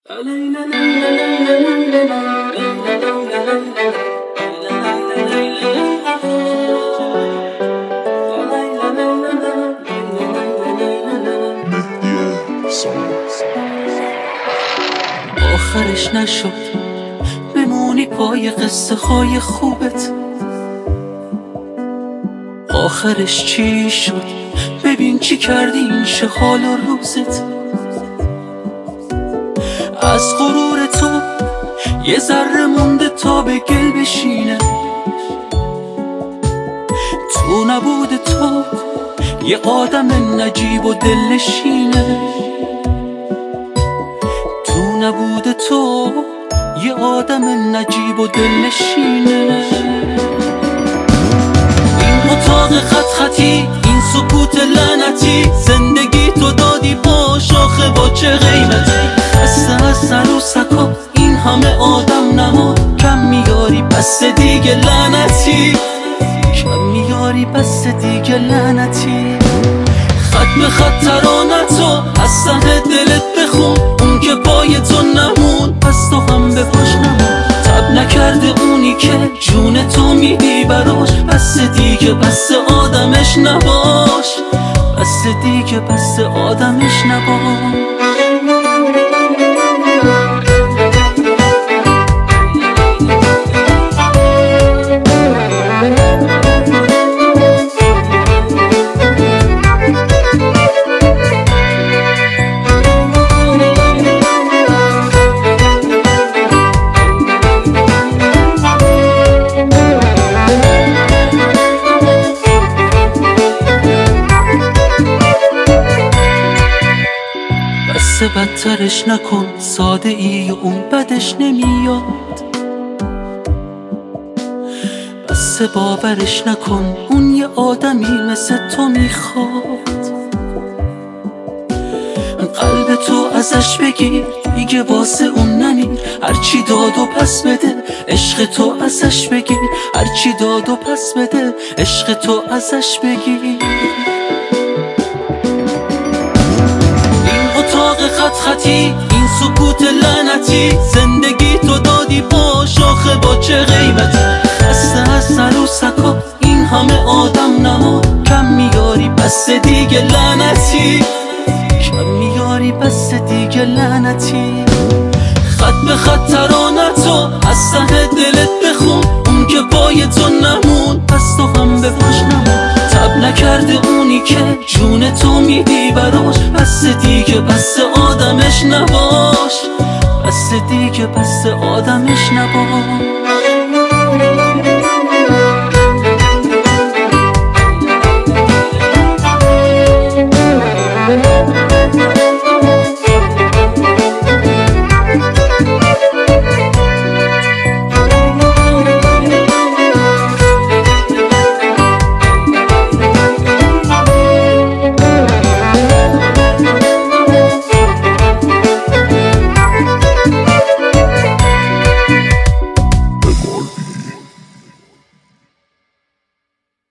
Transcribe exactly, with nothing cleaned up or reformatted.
آخرش نشد بمونی پای قصه های خوبت. آخرش چی شد؟ ببین چی کردی این چه حال و روزت. از غرور تو یه ذره مونده تا به گل بشینه. تو نبود تو یه آدم نجیب و دلنشینه. تو نبود تو یه آدم نجیب و دلنشینه. این اتاق خط خطی، این سکوت لعنتی، زندگی تو دادی با شاخه با چه قیمتی. خسته از سر و سکا این همه آدم نماد، کم میاری بس دیگه لعنتی، کم میاری بس دیگه لعنتی. خط به خط ترانتو از ته دلت بخون، اون که پای تو نمون پس تو هم به پاش نمون. تب نکرده اونی که جون تو میدی براش، بس دیگه بس آدمش نباش، بس دیگه بس آدمش نباش. بسه بدترش نکن، ساده ای و اون بدش نمیاد. بسه باورش نکن، اون یه آدمی مثل تو میخواد. قلب تو ازش بگیر دیگه واسه اون نمیر، هرچی داد و پس بده عشق تو ازش بگیر، هرچی داد و پس بده عشق تو ازش بگیر. خط خطی، این سکوت لعنتی، زندگی تو دادی با شاخه با چه قیمتی. خسته از سر و سکا این همه آدم نماد، کم میاری بس دیگه لعنتی، کم میاری بس دیگه لعنتی. خط به خط ترانتو از ته دلت بخون، اون که پای تو نمون پس تو هم به پاش نمون. تب نکرده اونی که جون تو میدی براش، بس دیگه بس آدمش نباش، بس دیگه بس آدمش نباش.